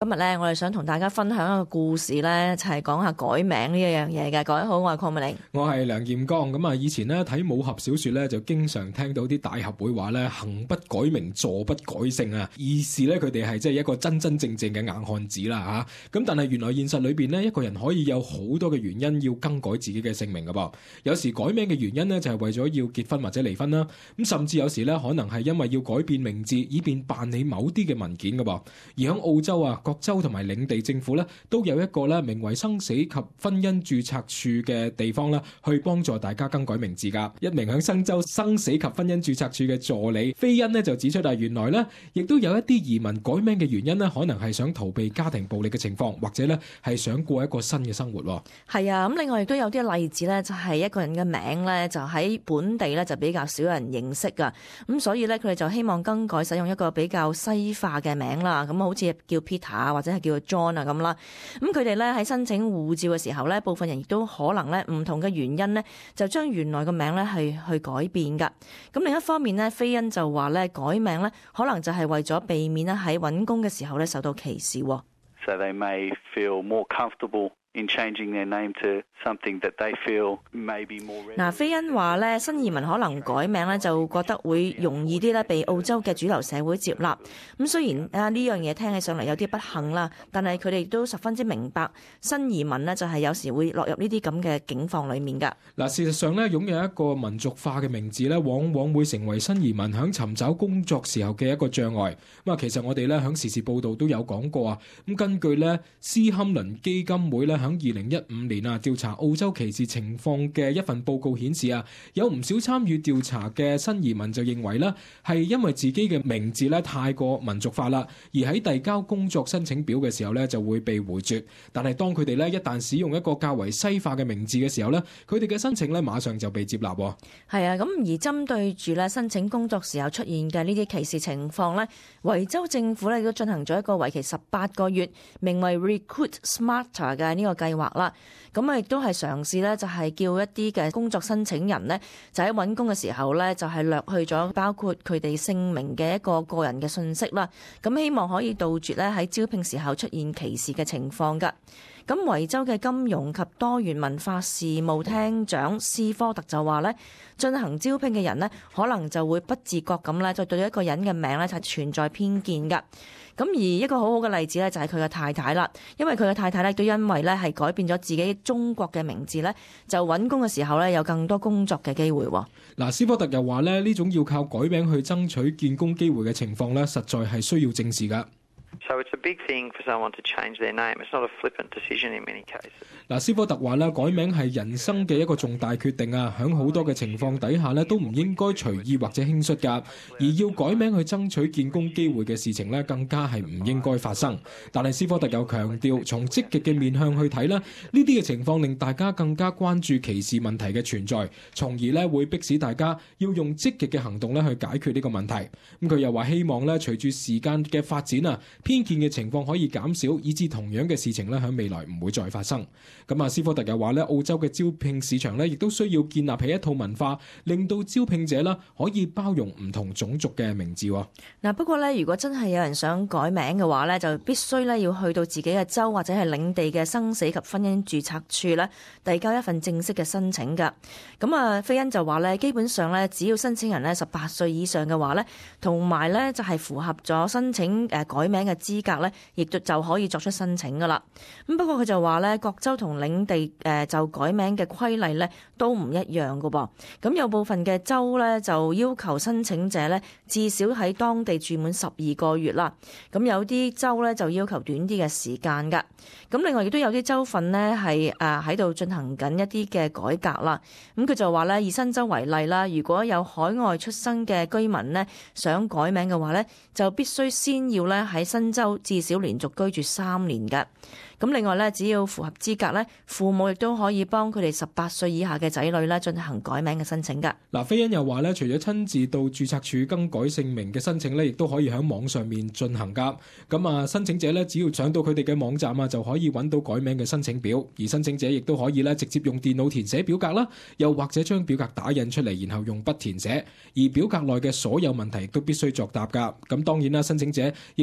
今日咧，我哋想同大家分享一個故事咧，就係講下改名呢一樣嘢嘅。各位好，我係鄺美玲， 我係梁劍剛。咁啊，以前咧睇武俠小說咧，就經常聽到啲大俠會話咧，行不改名，坐不改姓啊。意思咧，佢哋係即係一個真真正正嘅硬漢子啦吓。咁但係原來現實裏邊咧，一個人可以有好多嘅原因要更改自己嘅姓名噶噃。有時改名嘅原因咧，就係為咗要結婚或者離婚啦。咁甚至有時咧，可能係因為要改變名字，以便辦理某啲嘅文件噶噃。而喺澳洲啊，各州同埋領地政府咧，都有一個咧名為生死及婚姻註冊處嘅地方啦，去幫助大家更改名字噶。一名喺新州生死及婚姻註冊處嘅助理菲恩呢，就指出啊，原來咧亦都有一啲移民改名嘅原因呢，可能係想逃避家庭暴力嘅情況，或者咧係想過一個新嘅生活。 係啊，咁另外亦都有啲例子咧，就係一個人嘅名咧，就喺本地咧就比較少人認識噶，咁所以咧佢哋就希望更改使用一個比較西化嘅名啦，咁好似叫 Peter 或者係叫 John 啊咁啦。咁佢哋咧喺申請護照嘅時候咧，部分人亦都可能咧唔同嘅原因咧，就將原來個名咧係去改變噶。咁另一方面咧，菲恩就話咧改名咧可能就係為咗避免咧喺揾工嘅時候咧受到歧視。 So they may feel more comfortable in changing their name to something that they feel may be more readily. 菲恩話咧，新移民可能改名咧，就覺得會容易啲咧，被澳洲嘅主流社會接納。咁雖然呢樣嘢聽起上嚟有啲不幸啦，但係佢哋都十分之明白新移民呢就係有時會落入呢啲咁嘅境況裡面㗎。 嗱，事實上咧，擁有一個民族化嘅名字咧，往往會成為新移民響尋找工作時候嘅一個障礙。咁啊，其實我哋咧響時事報導都有講過啊。咁根據咧斯堪倫基金會咧響2015年啊調查澳洲歧視情況嘅一份報告顯示啊，有唔少參與調查嘅新移民就認為咧，係因為自己嘅名字咧太過民族化啦，而喺遞交工作申請表嘅時候咧就會被回絕。但係當佢哋咧一旦使用一個較為西化嘅名字嘅時候咧，佢哋嘅申請咧馬上就被接納。 係啊，咁而針對住咧申請工作時候出現嘅呢啲歧視情況咧，維州政府咧都進行咗一個為期18個月，名為 Recruit Smarter 嘅呢個計劃啦。咁啊亦都係嘗試咧，就係叫一啲嘅工作申請人呢，就喺揾工嘅時候咧，就係略去咗包括佢哋姓名嘅一個個人嘅信息啦。咁希望可以杜絕咧喺招聘時候出現歧視嘅情況㗎。咁維州嘅金融及多元文化事務廳長斯科特就話咧，進行招聘嘅人呢，可能就會不自覺咁咧，就對一個人嘅名咧就係存在偏見㗎。咁而一個好好嘅例子咧，就係佢嘅太太啦，因為佢嘅太太咧都因為咧係改變咗自己中國嘅名字咧，就揾工嘅時候咧有更多工作嘅機會。 嗱，斯科特又話咧，呢種要靠改名去爭取見工機會嘅情況咧，實在係需要正視㗎。 So it's a big thing for someone to change their name. It's not a flippant decision in many cases. 嗱，斯科特話咧，改名係人生嘅一個重大決定啊，響好多嘅情況底下咧，都唔應該隨意或者輕率㗎。而要改名去爭取見工機會嘅事情咧，更加係唔應該發生。但係斯科特又強調，從積極嘅面向去睇咧，呢啲嘅情況令大家更加關注歧視問題嘅存在，從而咧會迫使大家要用積極嘅行動咧去解決呢個問題。咁佢又話希望咧，隨住時間嘅發展啊，偏見嘅情況可以減少，以致同樣嘅事情咧喺未來唔會再發生。咁啊，斯科特又話咧，澳洲嘅招聘市場咧，亦都需要建立起一套文化，令到招聘者啦可以包容唔同種族嘅名字。 嗱，不過咧，如果真係有人想改名嘅話咧，就必須咧要去到自己嘅州或者係領地嘅生死及婚姻註冊處咧，遞交一份正式嘅申請㗎。咁啊，菲恩就話咧，基本上咧，只要申請人咧18歲以上嘅話咧，同埋咧就係符合咗申請改名嘅資格咧，亦都就可以作出申請噶啦。咁不過佢就話咧，各州同領地就改名嘅規例咧都唔一樣噶噃。咁有部分嘅州咧就要求申請者咧至少喺當地住滿12個月啦。咁有啲州咧就要求短啲嘅時間噶。咁另外亦都有啲州份呢係喺度進行緊一啲嘅改革啦。咁佢就話咧，以新州為例啦，如果有海外出生嘅居民呢想改名嘅話咧，就必須先要咧喺新州至少連續居住3年嘅。咁另外咧，只要符合資格咧，父母亦都可以幫佢哋18歲以下嘅仔女咧進行改名嘅申請㗎。 嗱，菲恩又話咧，除咗親自到註冊處更改姓名嘅申請咧，亦都可以喺網上面進行㗎。咁啊，申請者咧只要上到佢哋嘅網站啊，就可以揾到改名嘅申請表。而申請者亦都可以咧直接用電腦填寫表格啦，又或者將表格打印出嚟，然後用筆填寫。而表格內嘅所有問題亦都必須作答㗎。咁當然啦，申請者亦都可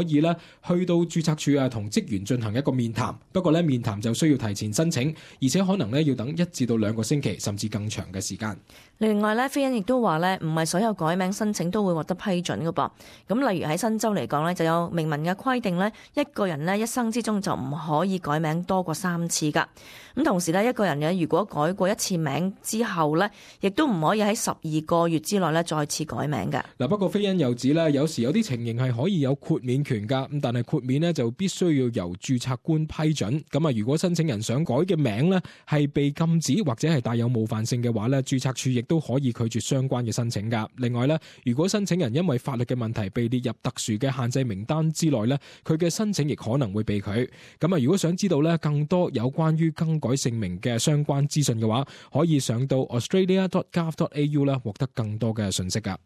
以咧去到註冊處啊同職員進行一個面談，不過咧面談就需要提前申請，而且可能咧要等1至2個星期甚至更長嘅時間。 另外咧，菲恩亦都話咧，唔係所有改名申請都會獲得批准㗎噃。咁例如喺新州嚟講咧，就有明文嘅規定咧，一個人咧一生之中就唔可以改名多過3次㗎。咁同時咧，一個人嘅如果改過1次名之後咧，亦都唔可以喺12個月之內咧再次改名嘅。 嗱，不過菲恩又指咧，有時有啲情形係可以有豁免權㗎，咁但係豁免呢就必須要由註冊官批准。咁啊，如果申請人想改嘅名咧係被禁止或者係帶有冒犯性嘅話咧，註冊處亦都可以拒絕相關嘅申請㗎。另外咧，如果申請人因為法律嘅問題被列入特殊嘅限制名單之內咧，佢嘅申請亦可能會被拒。咁啊，如果想知道咧更多有關於更改姓名嘅相關資訊嘅話，可以上到 australia.gov.au 啦，獲得更多嘅信息㗎。